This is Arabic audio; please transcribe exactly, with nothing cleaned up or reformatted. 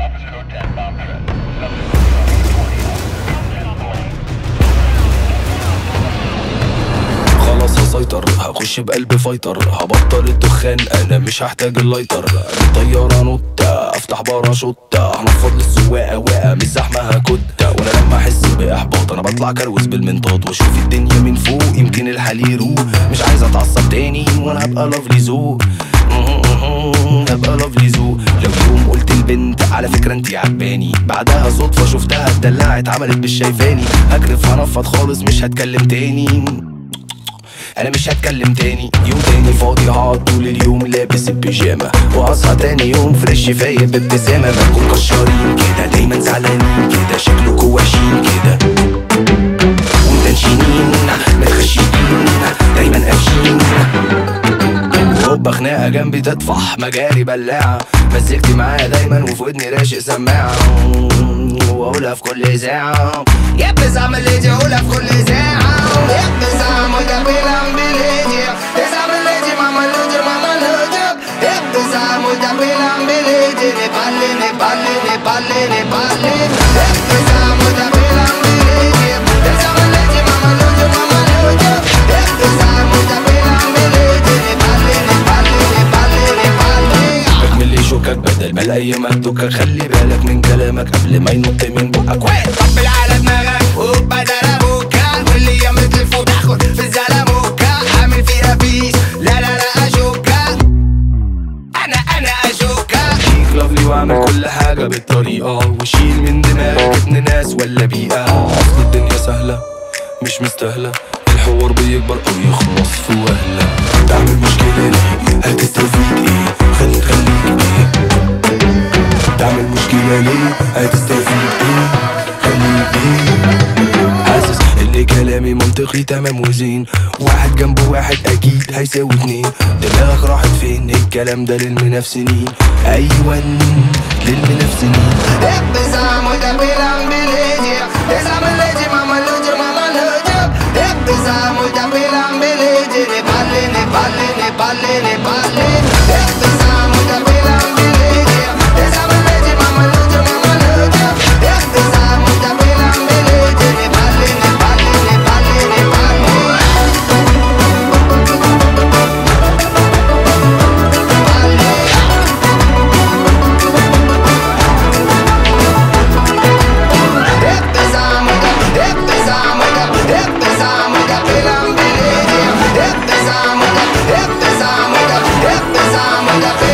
خلاص هسيطر، هخش بقلب فايتر، هبطل الدخان انا مش هحتاج اللايتر. طيارة نوتة افتح باراشوتة، هنفض للسواقة واقع مش زحمة هكتة. وانا لما احس باحباط انا بطلع كروز بالمنطاد واشوف الدنيا من فوق يمكن الحال يروق. مش عايز اتعصب تاني وانا هبقى لافلي ذوق، هبقى لافلي ذوق. لو يوم قلت البنت على فكرة انتي عجباني، بعدها صدفة شفتها اتدلعت عملت مش شايفاني، هكرف هنفض خالص مش هتكلم تاني، انا مش هتكلم تاني. يوم تاني فاضي هقعد طول اليوم لابس البيجامة، وهصحى تاني يوم فريش فايق بابتسامة. بنكون كشارين كده دايما زعلانين كده، شكلكوا وحشين كده ومتنشنين متخشيين دايما قافشين. هوبا خناقة جنبي تطفح مجاري بلاعة، مزجتي معايا دايما وفي ودني راشق سماعة، واقولها في كل ساعة يبز اعمل ليدي اقولها في كل ساعة. يبز اعمل دبيلة بليدي اعمل ليدي ماما لوجر ماما لوجر. يبز اعمل دبيلة بليدي نبالي نبالي نبالي نبالي. يبز اعمل دبيلة بليدي اعمل ليدي ماما لوجر ماما لوجر. يبز اعمل دبيلة بليدي نبالي نبالي نبالي نبالي. اكمل لي شوكك بدل ما الاقي مهدوكك، خلي بالك من كلامك قبل ما ينط من بقك. طبل على دماغك وبدل ابوكا، واللي يعمل تلفون تاخد في الزلموكا. عامل فيها بيس لا لا لا اشوكا، انا انا اشوكا. شيك لافلي واعمل كل حاجة بالطريقة، وشيل من دماغك ابن ناس ولا بيئة. اصل الدنيا سهلة مش مستاهلة، الحوار بيكبر او يخلص في وهلة. تعمل مشكلة ليه هتستفيد ايه؟ خلي خليك ايه؟ تعمل مشكلة ليه هتستفيد ايه؟ خليك ايه؟ حاسس ان كلامي منطقي تمام وزين، واحد جنبه واحد اكيد هيساوي اتنين. دماغك راحت فين؟ الكلام ده للمنافسين، ايوه للمنافسين. ابز اعمل دبيلة بليدي اعمل ليدي ماما لوجر ماما لوجر. ابز اعمل دبيلة بليدي نبالي نبالي نبالي نبالي. ابز اعمل دبيلة بليدي اعمل ليدي ماما لوجر ماما لوجر. ابز اعمل دبيلة بليدي نبالي نبالي نبالي نبالي. ابز اعمل ابز اعمل ابز اعمل دبيلة بليدي ابز اعمل ابز اعمل ابز اعمل